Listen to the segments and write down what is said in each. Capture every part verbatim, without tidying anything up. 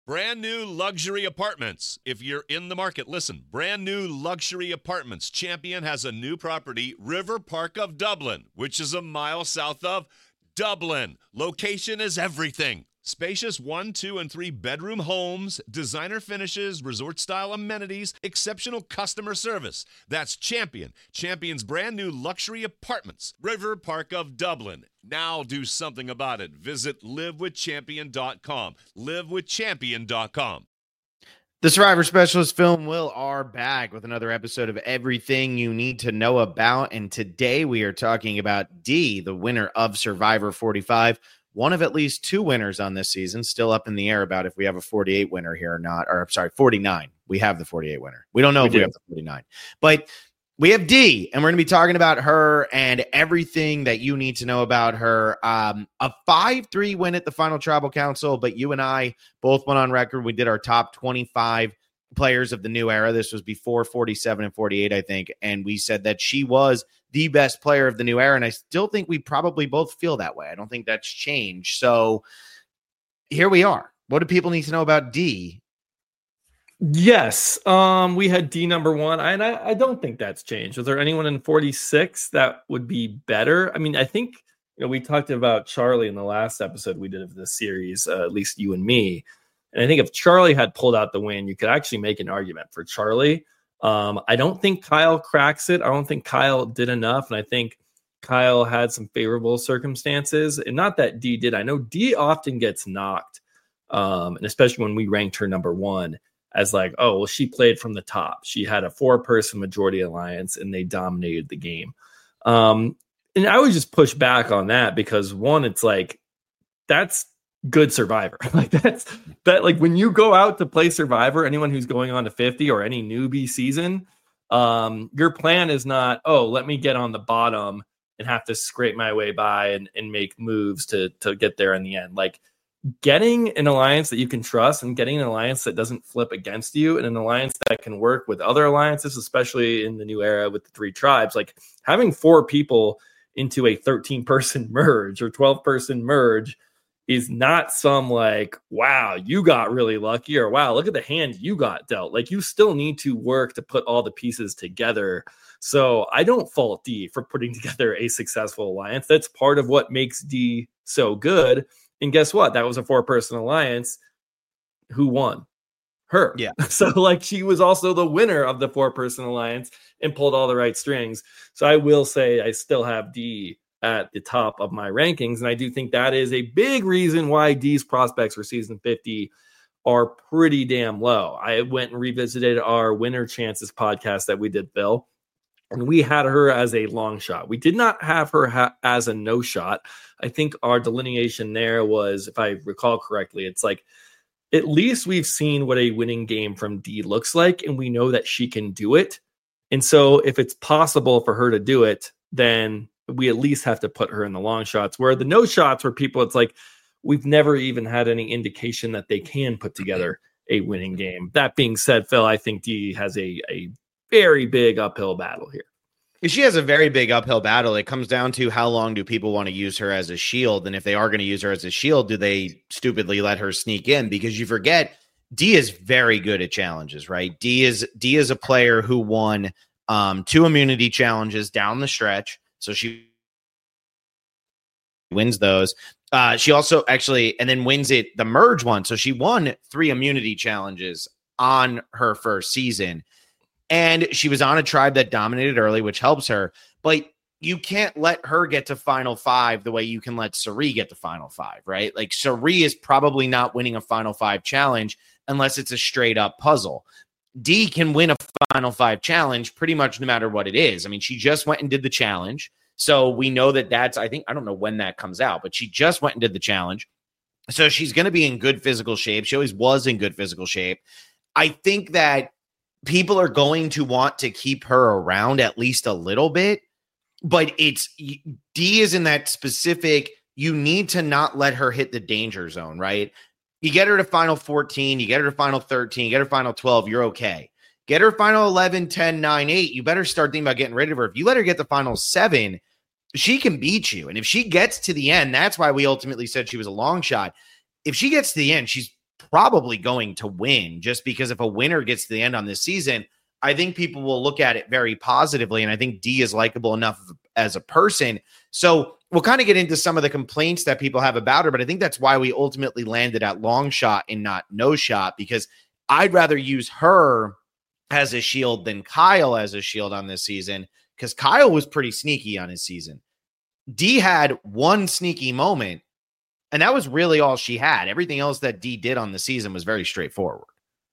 Brand new luxury apartments. If you're in the market, listen. Brand new luxury apartments. Champion has a new property, River Park of Dublin, which is a mile south of Dublin. Location is everything. Spacious one, two, and three bedroom homes, designer finishes, resort-style amenities, exceptional customer service. That's Champion. Champion's brand new luxury apartments. River Park of Dublin. Now do something about it. Visit live with champion dot com. live with champion dot com. The Survivor Specialist Phil and Will are back with another episode of Everything You Need to Know About. And today we are talking about Dee, the winner of Survivor forty-five. One of at least two winners on this season, still up in the air about if we have a forty-eight winner here or not. Or, I'm sorry, forty-nine. We have the forty-eight winner. We don't know we if do. we have the forty-nine. But we have Dee, and we're going to be talking about her and everything that you need to know about her. Um, a five three win at the Final Tribal Council, but you and I both went on record. We did our top twenty-five players of the new era. This was before forty-seven and forty-eight, I think. And we said that she was the best player of the new era. And I still think we probably both feel that way. I don't think that's changed. So here we are. What do people need to know about Dee? Yes. Um, we had Dee number one. And I, I don't think that's changed. Was there anyone in forty-six that would be better? I mean, I think, you know, we talked about Charlie in the last episode we did of this series, uh, at least you and me. And I think if Charlie had pulled out the win, you could actually make an argument for Charlie. Um, I don't think Kyle cracks it. I don't think Kyle did enough. And I think Kyle had some favorable circumstances. And not that Dee did. I know Dee often gets knocked. Um, and especially when we ranked her number one as like, oh, well, she played from the top. She had a four-person majority alliance and they dominated the game. Um, and I would just push back on that because one, it's like, that's good Survivor. Like that's that like when you go out to play Survivor, anyone who's going on to fifty or any newbie season, um, your plan is not, oh, let me get on the bottom and have to scrape my way by and, and make moves to to get there in the end. Like getting an alliance that you can trust and getting an alliance that doesn't flip against you and an alliance that can work with other alliances, especially in the new era with the three tribes, like having four people into a thirteen person merge or twelve person merge is not some like, wow, you got really lucky or wow, look at the hand you got dealt. Like you still need to work to put all the pieces together. So I don't fault Dee for putting together a successful alliance. That's part of what makes Dee so good. And guess what? That was a four person alliance. Who won? Her. Yeah. So like she was also the winner of the four person alliance and pulled all the right strings. So I will say I still have Dee at the top of my rankings. And I do think that is a big reason why Dee's prospects for season fifty are pretty damn low. I went and revisited our winner chances podcast that we did, Phil, and we had her as a long shot. We did not have her ha- as a no shot. I think our delineation there was, if I recall correctly, it's like, at least we've seen what a winning game from Dee looks like, and we know that she can do it. And so if it's possible for her to do it, then we at least have to put her in the long shots, where the no shots where people, it's like, we've never even had any indication that they can put together a winning game. That being said, Phil, I think Dee has a, a very big uphill battle here. She has a very big uphill battle. It comes down to how long do people want to use her as a shield? And if they are going to use her as a shield, do they stupidly let her sneak in? Because you forget, Dee is very good at challenges, right? Dee is, Dee is a player who won um, two immunity challenges down the stretch. So she wins those. Uh, she also actually, and then wins it the merge one. So she won three immunity challenges on her first season. And she was on a tribe that dominated early, which helps her. But you can't let her get to final five the way you can let Cirie get to final five, right? Like Cirie is probably not winning a final five challenge unless it's a straight up puzzle. Dee can win a final five challenge pretty much no matter what it is. I mean, she just went and did the challenge. So we know that that's, I think, I don't know when that comes out, but she just went and did the challenge. So she's going to be in good physical shape. She always was in good physical shape. I think that people are going to want to keep her around at least a little bit, but it's Dee is in that specific, you need to not let her hit the danger zone, right? You get her to final fourteen, you get her to final thirteen, you get her final twelve, you're okay. Get her final eleven, ten, nine, eight, you better start thinking about getting rid of her. If you let her get the final seven, she can beat you. And if she gets to the end, that's why we ultimately said she was a long shot. If she gets to the end, she's probably going to win, just because if a winner gets to the end on this season, I think people will look at it very positively. And I think Dee is likable enough as a person. So we'll kind of get into some of the complaints that people have about her, but I think that's why we ultimately landed at long shot and not no shot, because I'd rather use her as a shield than Kyle as a shield on this season, because Kyle was pretty sneaky on his season. Dee had one sneaky moment, and that was really all she had. Everything else that Dee did on the season was very straightforward.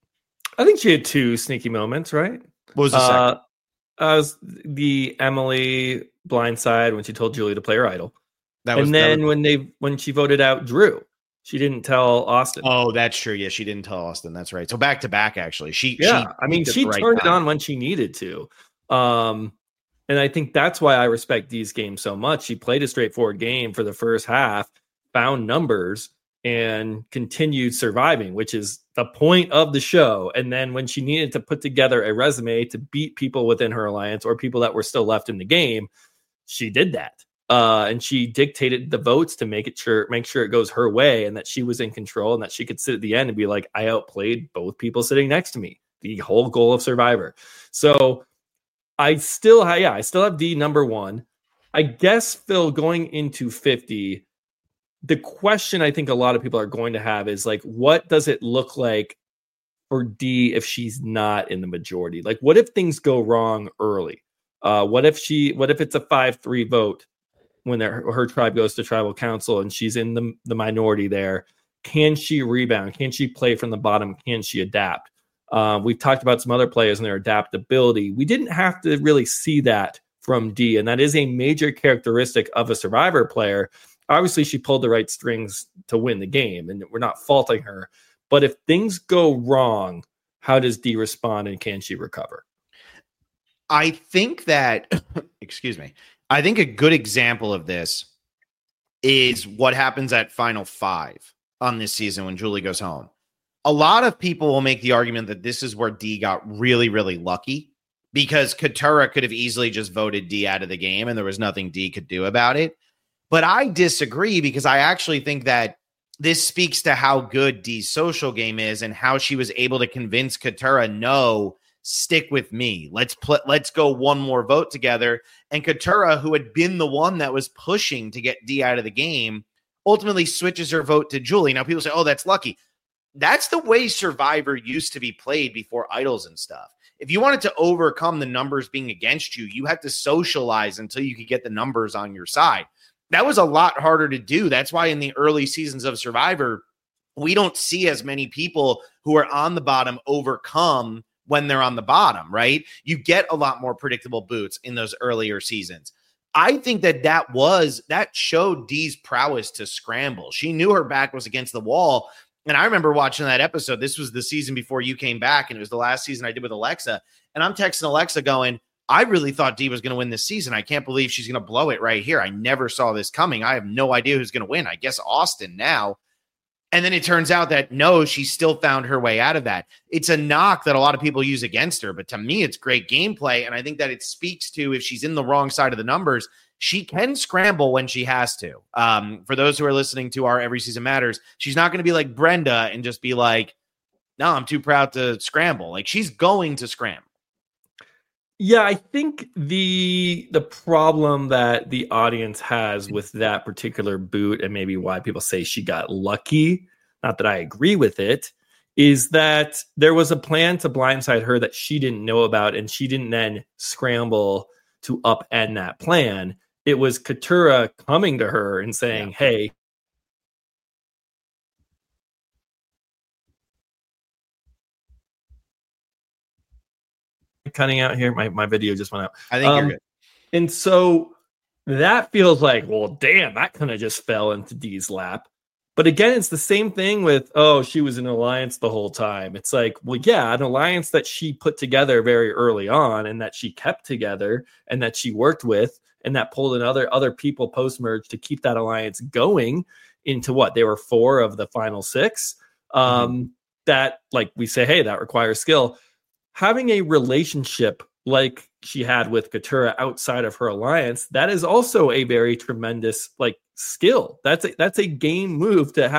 I think she had two sneaky moments, right? What was the second? Uh, uh, was the Emily blindside when she told Julie to play her idol. That was, and then that was, when they when she voted out Drew, she didn't tell Austin. Oh, that's true. Yeah, she didn't tell Austin. That's right. So back to back, actually. She, yeah, she I mean, she right turned time. it on when she needed to. Um, and I think that's why I respect Dee's game so much. She played a straightforward game for the first half, found numbers, and continued surviving, which is the point of the show. And then when she needed to put together a resume to beat people within her alliance or people that were still left in the game, she did that. Uh, and she dictated the votes to make it sure, make sure it goes her way, and that she was in control, and that she could sit at the end and be like, I outplayed both people sitting next to me. The whole goal of Survivor. So I still, have, yeah, I still have Dee number one. I guess, Phil, going into fifty, the question I think a lot of people are going to have is like, what does it look like for Dee if she's not in the majority? Like, what if things go wrong early? Uh, what if she, what if it's a five three vote when her, her tribe goes to tribal council and she's in the, the minority there? Can she rebound? Can she play from the bottom? Can she adapt? Uh, we've talked about some other players and their adaptability. We didn't have to really see that from Dee, and that is a major characteristic of a Survivor player. Obviously, she pulled the right strings to win the game, and we're not faulting her. But if things go wrong, how does Dee respond, and can she recover? I think that, excuse me, I think a good example of this is what happens at Final Five on this season when Julie goes home. A lot of people will make the argument that this is where Dee got really, really lucky, because Katurah could have easily just voted Dee out of the game and there was nothing Dee could do about it. But I disagree, because I actually think that this speaks to how good Dee's social game is and how she was able to convince Katurah, no, stick with me. Let's pl- let's go one more vote together. And Katurah, who had been the one that was pushing to get Dee out of the game, ultimately switches her vote to Julie. Now people say, oh, that's lucky. That's the way Survivor used to be played before idols and stuff. If you wanted to overcome the numbers being against you, you had to socialize until you could get the numbers on your side. That was a lot harder to do. That's why in the early seasons of Survivor, we don't see as many people who are on the bottom overcome when they're on the bottom, right? You get a lot more predictable boots in those earlier seasons. I think that that was, that showed Dee's prowess to scramble. She knew her back was against the wall. And I remember watching that episode. This was the season before you came back, and it was the last season I did with Alexa. And I'm texting Alexa going, I really thought Dee was going to win this season. I can't believe she's going to blow it right here. I never saw this coming. I have no idea who's going to win. I guess Austin now. And then it turns out that no, she still found her way out of that. It's a knock that a lot of people use against her, but to me, it's great gameplay. And I think that it speaks to, if she's in the wrong side of the numbers, she can scramble when she has to. Um, for those who are listening to our Every Season Matters, she's not going to be like Brenda and just be like, no, I'm too proud to scramble. Like, she's going to scramble. Yeah, I think the the problem that the audience has with that particular boot, and maybe why people say she got lucky, not that I agree with it, is that there was a plan to blindside her that she didn't know about, and she didn't then scramble to upend that plan. It was Katurah coming to her and saying, yeah. hey, cutting out here. My, my video just went out. I think um, you're good. And so that feels like, well, damn, that kind of just fell into Dee's lap. But again, it's the same thing with, oh, she was in an alliance the whole time. It's like, well, yeah, an alliance that she put together very early on and that she kept together and that she worked with and that pulled in other, other people post-merge to keep that alliance going into what? They were four of the final six. Um, mm-hmm. That, like we say, hey, that requires skill. Having a relationship like she had with Katurah outside of her alliance, that is also a very tremendous like skill. That's a, that's a game move to have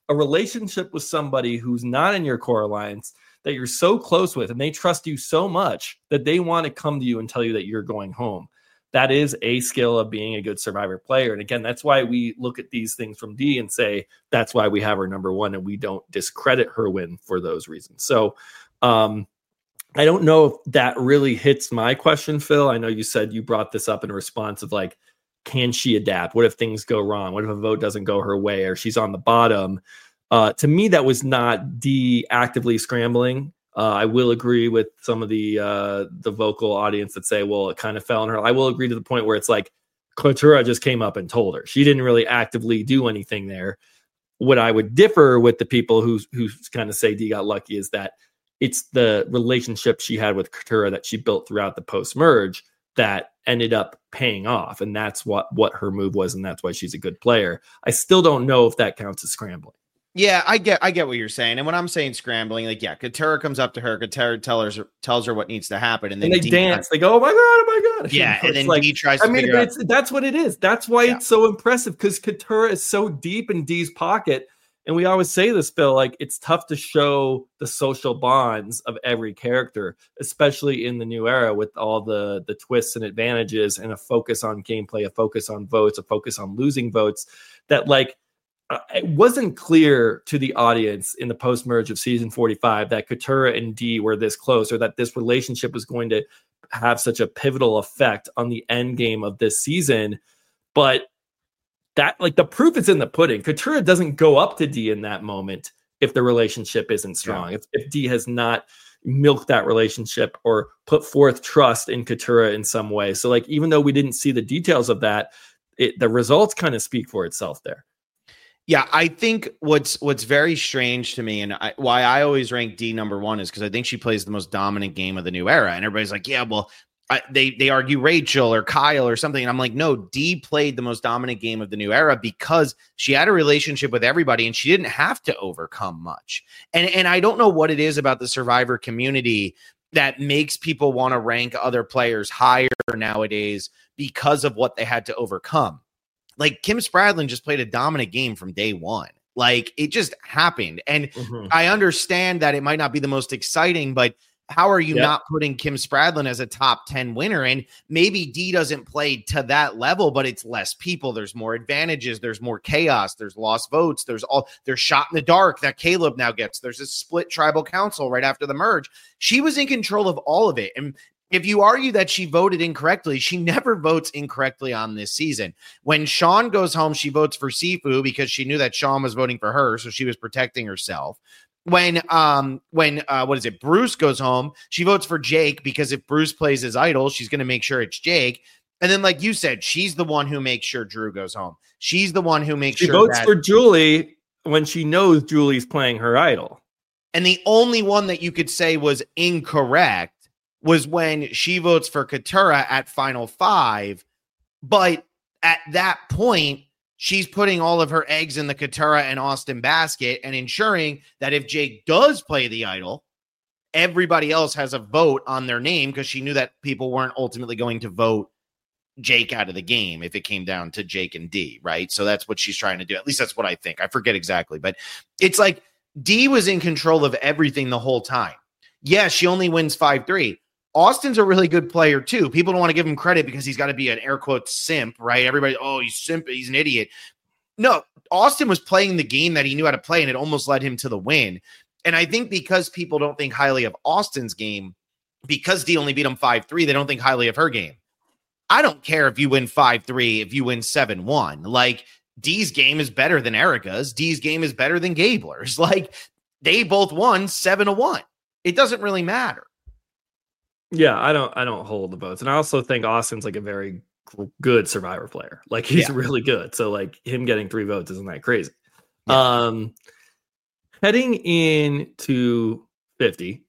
a relationship with somebody who's not in your core alliance that you're so close with and they trust you so much that they want to come to you and tell you that you're going home. That is a skill of being a good Survivor player. And again, that's why we look at these things from Dee and say, that's why we have her number one and we don't discredit her win for those reasons. So um, I don't know if that really hits my question, Phil. I know you said you brought this up in response of like, can she adapt? What if things go wrong? What if a vote doesn't go her way or she's on the bottom? Uh, to me, that was not Dee actively scrambling. Uh, I will agree with some of the uh, the vocal audience that say, well, it kind of fell on her. I will agree to the point where it's like Katurah just came up and told her. She didn't really actively do anything there. What I would differ with the people who, who kind of say Dee got lucky is that it's the relationship she had with Katurah that she built throughout the post-merge that ended up paying off. And that's what, what her move was, and that's why she's a good player. I still don't know if that counts as scrambling. Yeah, I get I get what you're saying. And when I'm saying scrambling, like, yeah, Katurah comes up to her, Katurah tells her, tells her what needs to happen. And then and they Dee dance. They go, oh my God, oh my God. Yeah, you know, and then like, Dee tries to I mean, figure out. it's, that's what it is. That's why yeah. it's so impressive, because Katurah is so deep in Dee's pocket. And we always say this, Bill, like it's tough to show the social bonds of every character, especially in the new era with all the, the twists and advantages and a focus on gameplay, a focus on votes, a focus on losing votes, that like, Uh, it wasn't clear to the audience in the post-merge of season forty-five that Katurah and Dee were this close, or that this relationship was going to have such a pivotal effect on the end game of this season. But that, like, the proof is in the pudding. Katurah doesn't go up to Dee in that moment if the relationship isn't strong. Yeah. If, if Dee has not milked that relationship or put forth trust in Katurah in some way. So, like, even though we didn't see the details of that, it, the results kind of speak for itself there. Yeah, I think what's what's very strange to me, and I, why I always rank Dee number one, is because I think she plays the most dominant game of the new era. And everybody's like, yeah, well, I, they they argue Rachel or Kyle or something. And I'm like, no, Dee played the most dominant game of the new era because she had a relationship with everybody and she didn't have to overcome much. And, and I don't know what it is about the Survivor community that makes people want to rank other players higher nowadays because of what they had to overcome. Like Kim Spradlin just played a dominant game from day one. Like it just happened. And mm-hmm. I understand that it might not be the most exciting, but how are you yep. not putting Kim Spradlin as a top ten winner? And maybe Dee doesn't play to that level, but it's less people. There's more advantages. There's more chaos. There's lost votes. There's all there's shot in the dark that Caleb now gets. There's a split tribal council right after the merge. She was in control of all of it. And if you argue that she voted incorrectly, she never votes incorrectly on this season. When Sean goes home, she votes for Sifu because she knew that Sean was voting for her, so she was protecting herself. When um when uh what is it, Bruce goes home, she votes for Jake because if Bruce plays his idol, she's going to make sure it's Jake. And then, like you said, she's the one who makes sure Drew goes home. She's the one who makes she sure she votes that- for Julie when she knows Julie's playing her idol. And the only one that you could say was incorrect was when she votes for Katurah at Final Five. But at that point, she's putting all of her eggs in the Katurah and Austin basket and ensuring that if Jake does play the idol, everybody else has a vote on their name because she knew that people weren't ultimately going to vote Jake out of the game if it came down to Jake and Dee, right? So that's what she's trying to do. At least that's what I think. I forget exactly. But it's like Dee was in control of everything the whole time. Yeah, she only wins five three. Austin's a really good player too. People don't want to give him credit because he's got to be an air quote simp, right? Everybody, oh, he's simp, he's an idiot. No, Austin was playing the game that he knew how to play, and it almost led him to the win. And I think because people don't think highly of Austin's game, because Dee only beat him five three, they don't think highly of her game. I don't care if you win five three, if you win seven one. Like, Dee's game is better than Erica's. Dee's game is better than Gabler's. Like, they both won seven to one. It doesn't really matter. Yeah, I don't I don't hold the votes. And I also think Austin's like a very good Survivor player. Like he's yeah. really good. So like him getting three votes isn't that crazy. Yeah. Um heading into fifty,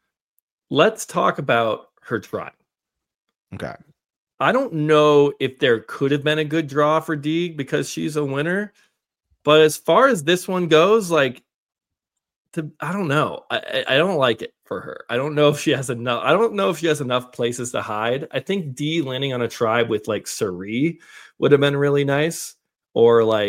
let's talk about her tribe. Okay. I don't know if there could have been a good draw for Dee because she's a winner. But as far as this one goes, like to, I don't know. I, I don't like it for her. I don't know if she has enough. I don't know if she has enough places to hide. I think Dee landing on a tribe with like Cirie would have been really nice, or like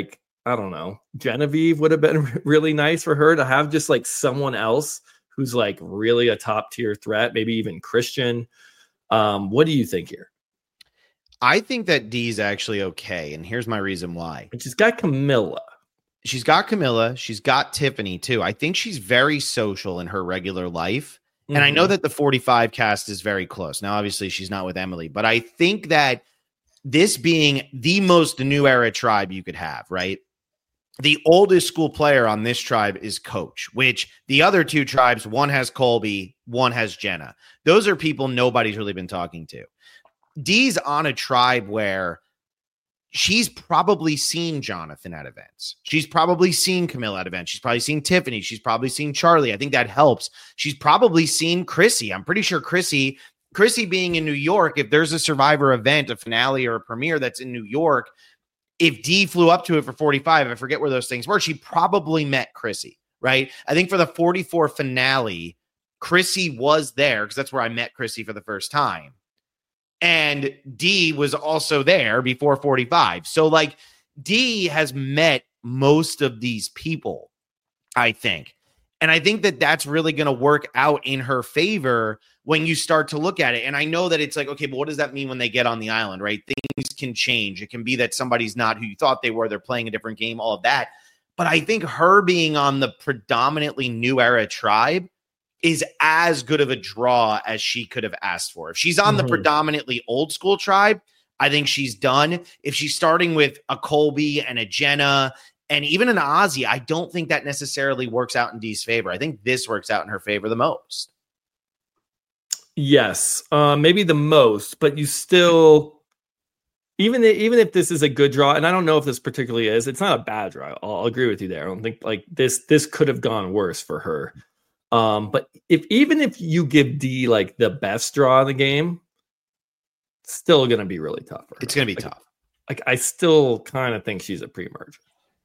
I don't know, Genevieve would have been really nice for her to have just like someone else who's like really a top tier threat, maybe even Christian. Um, what do you think here? I think that Dee's actually okay. And here's my reason why. And she's got Camilla. She's got Camilla. She's got Tiffany too. I think she's very social in her regular life. Mm-hmm. And I know that the forty-five cast is very close. Now, obviously she's not with Emily, but I think that this being the most new era tribe you could have, right? The oldest school player on this tribe is Coach, which the other two tribes, one has Colby, one has Jenna. Those are people nobody's really been talking to. Dee's on a tribe where she's probably seen Jonathan at events. She's probably seen Camilla at events. She's probably seen Tiffany. She's probably seen Charlie. I think that helps. She's probably seen Chrissy. I'm pretty sure Chrissy, Chrissy being in New York, if there's a Survivor event, a finale or a premiere that's in New York, if Dee flew up to it for forty-five, I forget where those things were, she probably met Chrissy, right? I think for the forty-four finale, Chrissy was there because that's where I met Chrissy for the first time. And Dee was also there before forty-five. So like Dee has met most of these people, I think. And I think that that's really going to work out in her favor when you start to look at it. And I know that it's like, okay, but what does that mean when they get on the island, right? Things can change. It can be that somebody's not who you thought they were. They're playing a different game, all of that. But I think her being on the predominantly new era tribe is as good of a draw as she could have asked for. If she's on mm-hmm. the predominantly old school tribe, I think she's done. If she's starting with a Colby and a Jenna and even an Ozzy, I don't think that necessarily works out in Dee's favor. I think this works out in her favor the most. Yes, uh, maybe the most, but you still, even if, even if this is a good draw, and I don't know if this particularly is, it's not a bad draw. I'll, I'll agree with you there. I don't think like this this could have gone worse for her. Um, but if even if you give Dee like the best draw in the game, it's still going to be really tough for her. It's going to be like, tough. Like I still kind of think she's a pre-merge.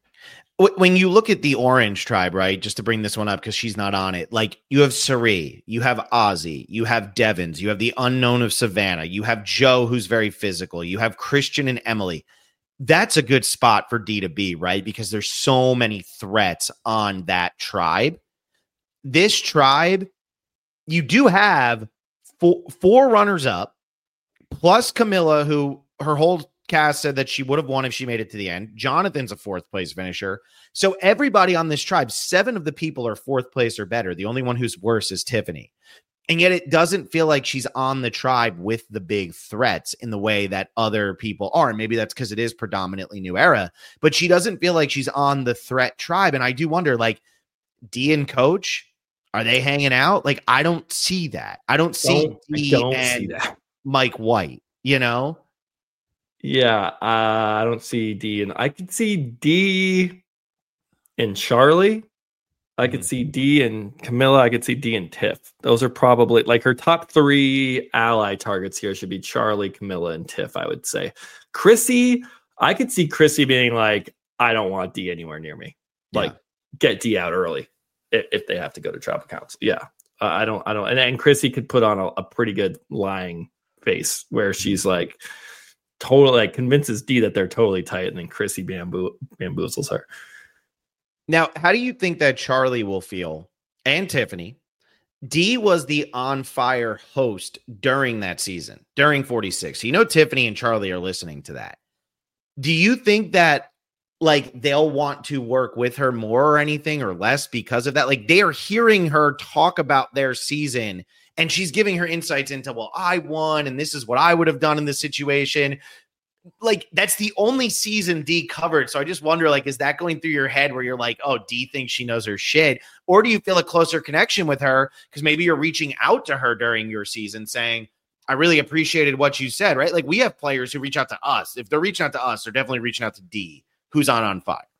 When you look at the Orange tribe, right, just to bring this one up because she's not on it, like you have Cirie, you have Ozzy, you have Devins, you have the unknown of Savannah, you have Joe, who's very physical, you have Christian and Emily. That's a good spot for Dee to be, right? Because there's so many threats on that tribe. This tribe, you do have four, four runners up, plus Camilla, who her whole cast said that she would have won if she made it to the end. Jonathan's a fourth place finisher. So everybody on this tribe, seven of the people are fourth place or better. The only one who's worse is Tiffany. And yet it doesn't feel like she's on the tribe with the big threats in the way that other people are. And maybe that's because it is predominantly new era, but she doesn't feel like she's on the threat tribe. And I do wonder, like, Dee and Coach, are they hanging out? Like, I don't see that. I don't see don't, Dee don't and see that. Mike White, you know? Yeah, uh, I don't see Dee, and I could see Dee and Charlie. I could mm-hmm. see Dee and Camilla. I could see Dee and Tiff. Those are probably like her top three ally targets here should be Charlie, Camilla, and Tiff, I would say. Chrissy, I could see Chrissy being like, I don't want Dee anywhere near me. Like, yeah. Get Dee out early if, if they have to go to tribal council. Yeah, uh, I don't, I don't. And, and Chrissy could put on a, a pretty good lying face where she's like, totally like convinces Dee that they're totally tight, and then Chrissy bamboo bamboozles her. Now, how do you think that Charlie will feel and Tiffany? Dee was the on fire host during that season, during forty-six. You know, Tiffany and Charlie are listening to that. Do you think that like they'll want to work with her more or anything or less because of that? Like they are hearing her talk about their season and she's giving her insights into, well, I won and this is what I would have done in this situation. Like that's the only season Dee covered. So I just wonder, like, is that going through your head where you're like, oh, Dee thinks she knows her shit? Or do you feel a closer connection with her because maybe you're reaching out to her during your season saying, I really appreciated what you said, right? Like we have players who reach out to us. If they're reaching out to us, they're definitely reaching out to Dee, who's on on fire.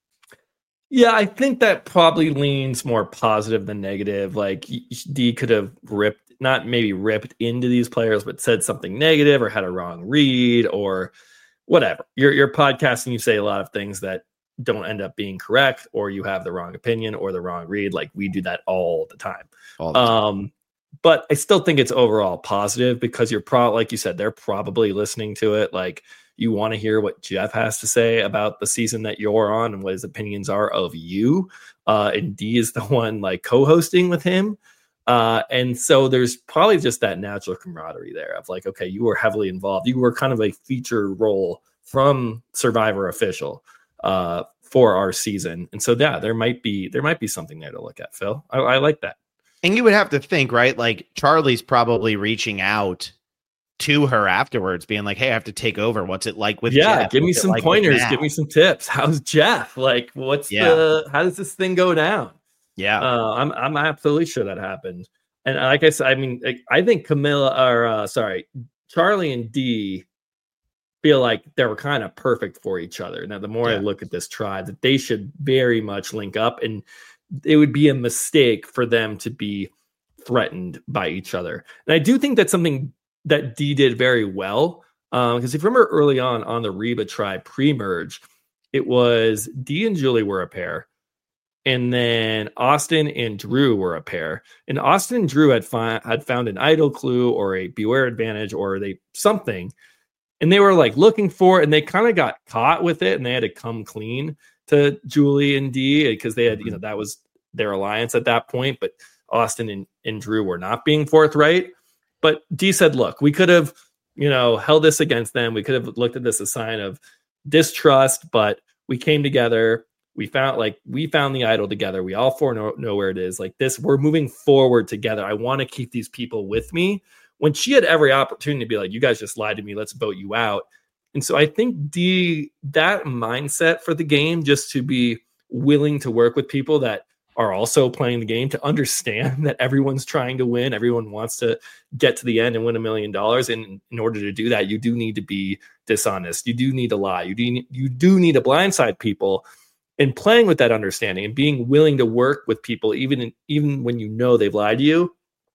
Yeah, I think that probably leans more positive than negative. Like Dee could have ripped, not maybe ripped into these players, but said something negative or had a wrong read or whatever. You're, you're podcasting, you say a lot of things that don't end up being correct, or you have the wrong opinion or the wrong read. Like we do that all the time. All the time. Um, but I still think it's overall positive because you're probably, like you said, they're probably listening to it. Like you want to hear what Jeff has to say about the season that you're on and what his opinions are of you. Uh, and D is the one like co-hosting with him. Uh, and so there's probably just that natural camaraderie there of like, okay, you were heavily involved. You were kind of a feature role from Survivor official uh, for our season. And so, yeah, there might be, there might be something there to look at, Phil. I, I like that. And you would have to think, right? Like Charlie's probably reaching out to her afterwards being like, hey, I have to take over. What's it like with yeah, Jeff? give me What's some like pointers. Give me some tips. How's Jeff? Like, what's yeah. the, how does this thing go down? Yeah. Uh, I'm, I'm absolutely sure that happened. And like I said, I mean, I think Camilla or uh, sorry, Charlie and D feel like they were kind of perfect for each other. Now, the more yeah. I look at this tribe, that they should very much link up, and it would be a mistake for them to be threatened by each other. And I do think that's something that D did very well. Um, because if you remember early on on the Reba tribe pre-merge, it was D and Julie were a pair. And then Austin and Drew were a pair. And Austin and Drew had, fi- had found an idol clue or a beware advantage or they something. And they were like looking for it, and they kind of got caught with it, and they had to come clean to Julie and D because they had, you know, that was their alliance at that point. But Austin and, and Drew were not being forthright. But D said, look, we could have, you know, held this against them. We could have looked at this as a sign of distrust, but we came together. We found like we found the idol together. We all four know, know where it is. Like this, we're moving forward together. I want to keep these people with me. When she had every opportunity to be like, you guys just lied to me. Let's vote you out. And so I think D, that mindset for the game, just to be willing to work with people that are also playing the game, to understand that everyone's trying to win. Everyone wants to get to the end and win a million dollars. And in order to do that, you do need to be dishonest. You do need to lie. You do, you do need to blindside people. And playing with that understanding and being willing to work with people, even in, even when you know they've lied to you,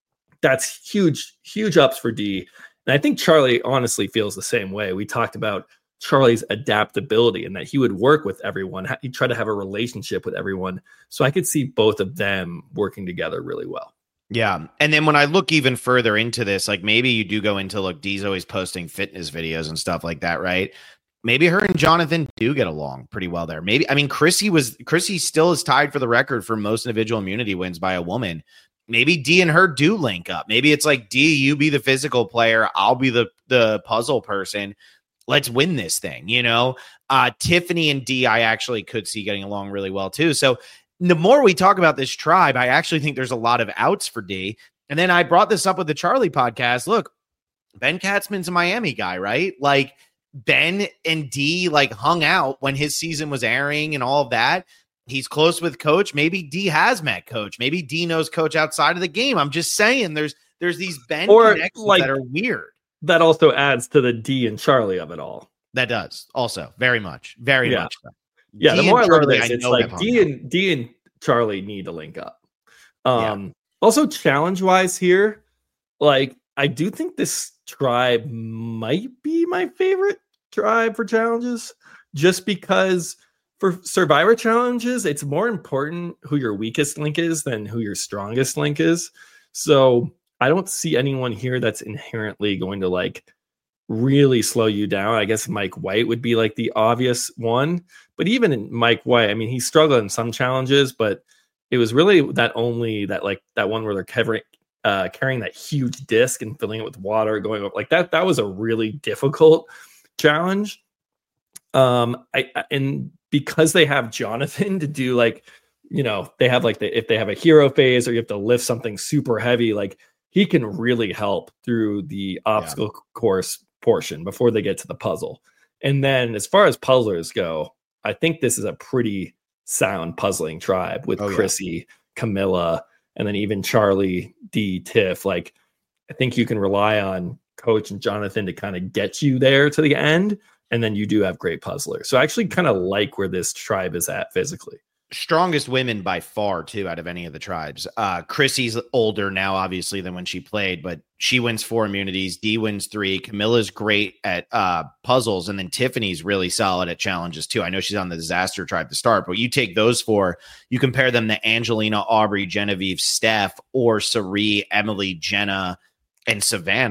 that's huge, huge ups for D. And I think Charlie honestly feels the same way. We talked about Charlie's adaptability and that he would work with everyone. He'd try to have a relationship with everyone. So I could see both of them working together really well. Yeah. And then when I look even further into this, like maybe you do go into, look, D's always posting fitness videos and stuff like that, right? Maybe her and Jonathan do get along pretty well there. Maybe, I mean, Chrissy was, Chrissy still is tied for the record for most individual immunity wins by a woman. Maybe D and her do link up. Maybe it's like, D, you be the physical player. I'll be the, the puzzle person. Let's win this thing. You know, uh, Tiffany and D, I actually could see getting along really well too. So the more we talk about this tribe, I actually think there's a lot of outs for D. And then I brought this up with the Charlie podcast. Look, Ben Katzman's a Miami guy, right? Like, Ben and D like hung out when his season was airing and all of that. He's close with Coach. Maybe D has met Coach. Maybe D knows Coach outside of the game. I'm just saying there's there's these Ben or connections like, that are weird. That also adds to the D and Charlie of it all. That does also very much, very yeah. much. So. Yeah, D the more I look at this, I it's like D and D and Charlie need to link up. Um, yeah. Also, challenge wise here, like I do think this tribe might be my favorite tribe for challenges, just because for Survivor challenges, it's more important who your weakest link is than who your strongest link is. So I don't see anyone here that's inherently going to like really slow you down. I guess Mike White would be like the obvious one, but even in Mike White, I mean, he struggled in some challenges, but it was really that only that like that one where they're covering uh, carrying that huge disc and filling it with water, going up like that. That was a really difficult challenge. Um, I, I and because they have Jonathan to do like, you know, they have like the if they have a hero phase or you have to lift something super heavy, like he can really help through the obstacle yeah. course portion before they get to the puzzle. And then as far as puzzlers go, I think this is a pretty sound puzzling tribe with oh, Chrissy, yeah. Camilla, and then even Charlie, D, Tiff. Like, I think you can rely on Coach and Jonathan to kind of get you there to the end. And then you do have great puzzlers. So I actually kind of like where this tribe is at physically. Strongest women by far, too, out of any of the tribes. Uh, Chrissy's older now, obviously, than when she played, but she wins four immunities. D wins three. Camilla's great at uh, puzzles, and then Tiffany's really solid at challenges, too. I know she's on the disaster tribe to start, but you take those four, you compare them to Angelina, Aubrey, Genevieve, Steph, or Sari, Emily, Jenna, and Savannah.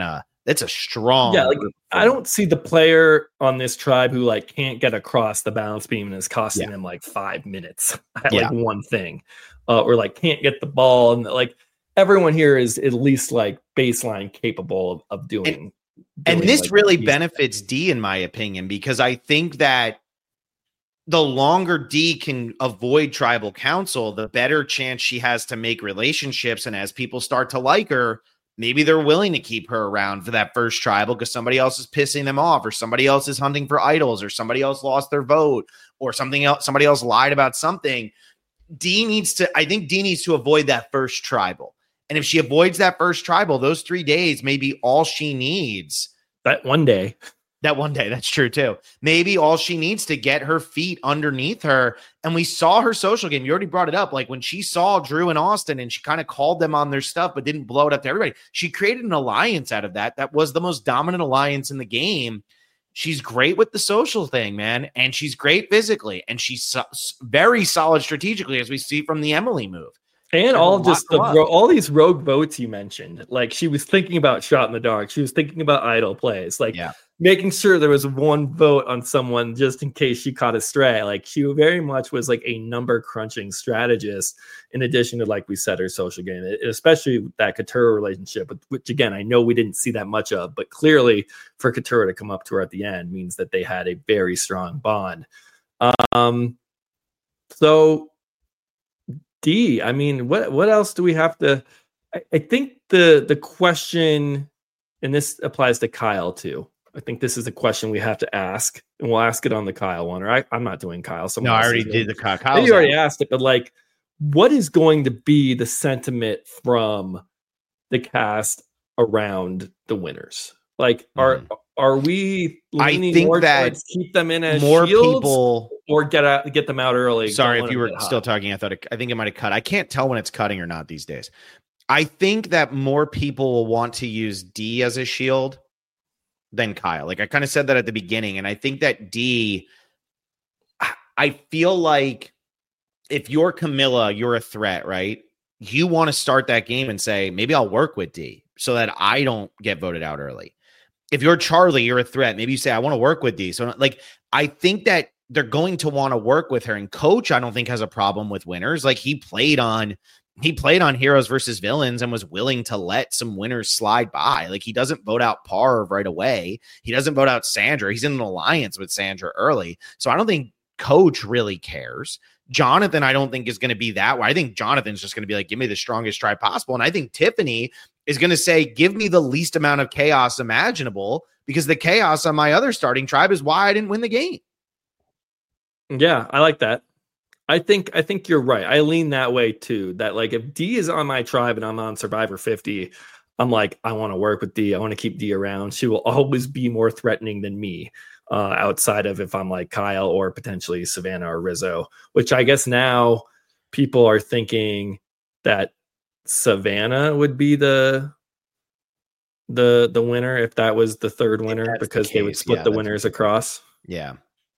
That's a strong. Yeah, like I don't see the player on this tribe who like can't get across the balance beam and is costing Yeah. them like five minutes at Yeah. like one thing, uh, or like can't get the ball, and like everyone here is at least like baseline capable of, of doing. And, doing and this like, really these- benefits D, in my opinion, because I think that the longer D can avoid tribal council, the better chance she has to make relationships. And as people start to like her, maybe they're willing to keep her around for that first tribal because somebody else is pissing them off, or somebody else is hunting for idols, or somebody else lost their vote, or something else, somebody else lied about something. D needs to, I think D needs to avoid that first tribal. And if she avoids that first tribal, those three days may be all she needs. that one day. That one day, that's true too. Maybe all she needs to get her feet underneath her. And we saw her social game. You already brought it up. Like when she saw Drew and Austin and she kind of called them on their stuff, but didn't blow it up to everybody. She created an alliance out of that. That was the most dominant alliance in the game. She's great with the social thing, man. And she's great physically. And she's so, very solid strategically, as we see from the Emily move. And There's all a just the lot ro- all these rogue votes you mentioned, like she was thinking about shot in the dark. She was thinking about idle plays, like Yeah. making sure there was one vote on someone just in case she caught a stray. Like she very much was like a number crunching strategist. In addition to, like we said, her social game, especially that Couture relationship, which again I know we didn't see that much of, but clearly for Couture to come up to her at the end means that they had a very strong bond. Um, so. D, I mean, what what else do we have to? I, I think the the question, and this applies to Kyle too. I think this is a question we have to ask, and we'll ask it on the Kyle one. Or I, I'm not doing Kyle. No, I already did the Kyle. Kyle's You already out. asked it, but like, what is going to be the sentiment from the cast around the winners? Like, are Mhm. are we I leaning think more that towards keep them in as More shields, people. or get out get them out early? Sorry Don't if let you them were get hot. still talking. I thought it, I think it might have cut. I can't tell when it's cutting or not these days. I think that more people will want to use D as a shield than Kyle. Like I kind of said that at the beginning, and I think that D. I feel like if you're Camilla, you're a threat, right? You want to start that game and say, maybe I'll work with D so that I don't get voted out early. If you're Charlie, you're a threat. Maybe you say, I want to work with D. So like, I think that they're going to want to work with her. And Coach, I don't think has a problem with winners. Like he played on, he played on heroes versus villains and was willing to let some winners slide by. Like he doesn't vote out Parv right away. He doesn't vote out Sandra. He's in an alliance with Sandra early. So I don't think Coach really cares. Jonathan, I don't think is going to be that way. I think Jonathan's just going to be like, give me the strongest try possible. And I think Tiffany is going to say, give me the least amount of chaos imaginable, because the chaos on my other starting tribe is why I didn't win the game. Yeah, I like that. I think I think you're right. I lean that way too. That like if D is on my tribe and I'm on Survivor fifty, I'm like, I want to work with D. I want to keep D around. She will always be more threatening than me. Uh, outside of if I'm like Kyle or potentially Savannah or Rizzo, which I guess now people are thinking that Savannah would be the the the winner if that was the third winner, That's the because they would case. split Yeah, the that's winners what- across. Yeah.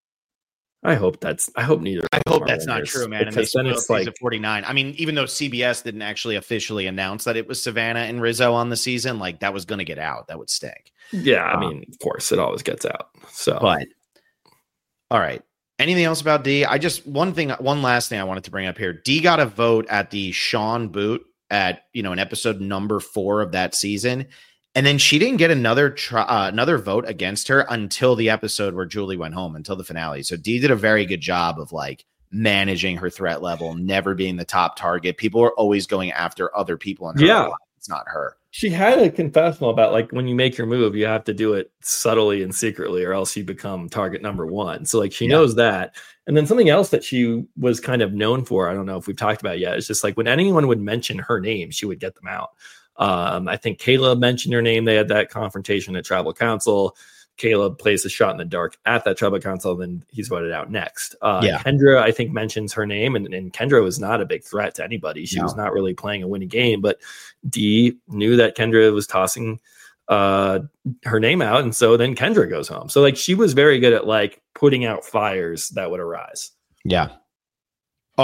I hope that's I hope neither. I of them hope are that's not winners, true, man. And they because then spoiled it's season like forty-nine. I mean, even though C B S didn't actually officially announce that it was Savannah and Rizzo on the season, like that was going to get out. That would stink. yeah, I Um, mean, of course, it always gets out. So But all right. Anything else about D? I just one thing, one last thing I wanted to bring up here. D got a vote at the Sean Boot at you know an episode number four of that season, and then she didn't get another try, uh, another vote against her until the episode where Julie went home, until the finale. So D did a very good job of like managing her threat level, never being the top target. People are always going after other people in her Yeah. life. It's not her. she had a confessional about like when you make your move, you have to do it subtly and secretly, or else you become target number one. So like she Yeah. knows that. And then something else that she was kind of known for, I don't know if we've talked about it yet, is just like when anyone would mention her name, she would get them out. Um, I think Caleb mentioned her name. They had that confrontation at Tribal Council. Caleb plays a shot in the dark at that Tribal Council, then he's voted out next. Uh, Yeah. Kendra, I think, mentions her name, and, and Kendra was not a big threat to anybody. She No. was not really playing a winning game, but Dee knew that Kendra was tossing uh, her name out, and so then Kendra goes home. So like she was very good at like putting out fires that would arise. Yeah. All right.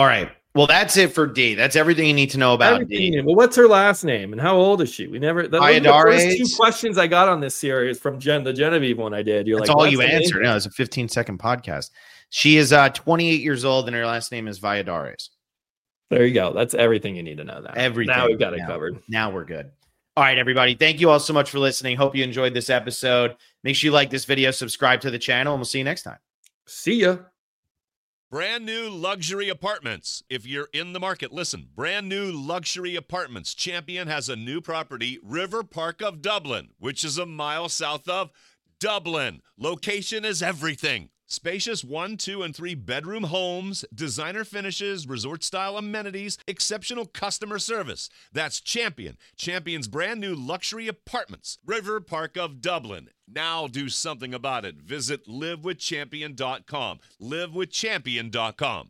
Well, that's it for D. That's everything you need to know about Everything. D. Well, what's her last name and how old is she? We never. That was the first two Valladares. questions I got on this series from Jen, the Genevieve one I did. You're That's like, all what's you the name? answered. No, it's a fifteen second podcast. She is uh, twenty-eight years old, and her last name is Valladares. There you go. That's everything you need to know. Now, Everything. Now we've got it now, covered. Now we're good. All right, everybody. Thank you all so much for listening. Hope you enjoyed this episode. Make sure you like this video, subscribe to the channel, and we'll see you next time. See ya. Brand new luxury apartments. If you're in the market, listen. Brand new luxury apartments. Champion has a new property, River Park of Dublin, which is a mile south of Dublin. Location is everything. Spacious one, two, and three bedroom homes, designer finishes, resort-style amenities, exceptional customer service. That's Champion. Champion's brand new luxury apartments, River Park of Dublin. Now do something about it. Visit live with champion dot com. live with champion dot com.